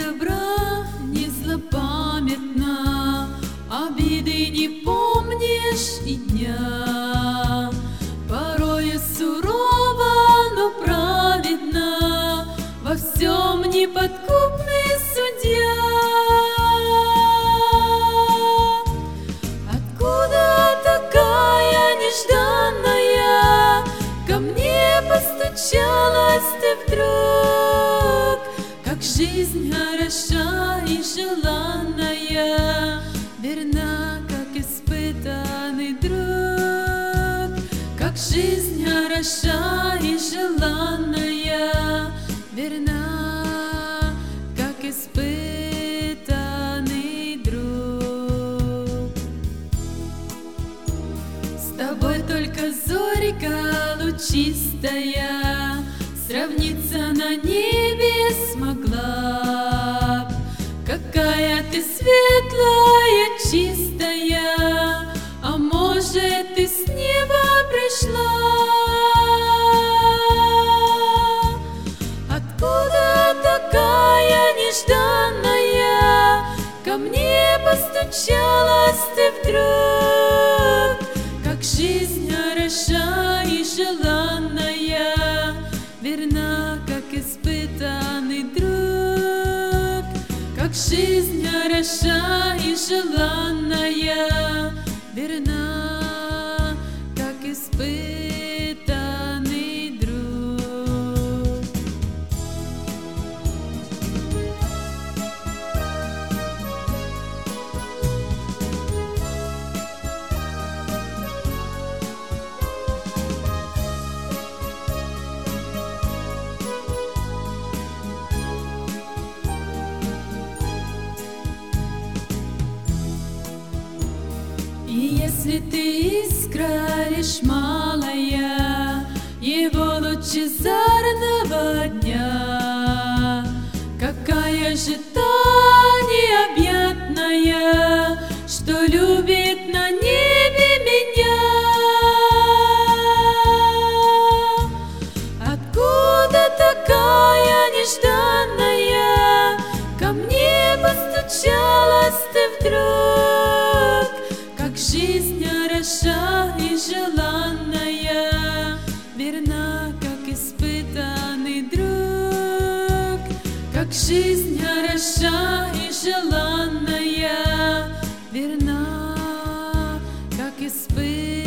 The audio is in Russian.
добра, не злопамятна, обиды не помнишь и дня. Порою сурова, но праведна, во всем неподкупный судья. Откуда такая нежданная ко мне постучалась ты вдруг? Как жизнь хороша и желанная, верна, как испытанный друг. Как жизнь хороша и желанная, верна, как испытанный друг. С тобой только зорька лучистая сравниться на небе смогла. Какая ты светлая, чистая, а может, ты с неба пришла? Откуда такая нежданная ко мне постучалась ты вдруг? Как жизнь хороша и желанная, верна, как испытанный друг. Как жизнь хороша и желанная, верна, как испытанный друг. И если ты искра лишь малая его лучезарного дня, какая же та необъятная, что любит на небе меня? Откуда такая нежданная ко мне постучалась ты вдруг? Как жизнь хороша и желанная, верна, как испытанный друг. Как жизнь хороша и желанная, верна, как испытанный друг.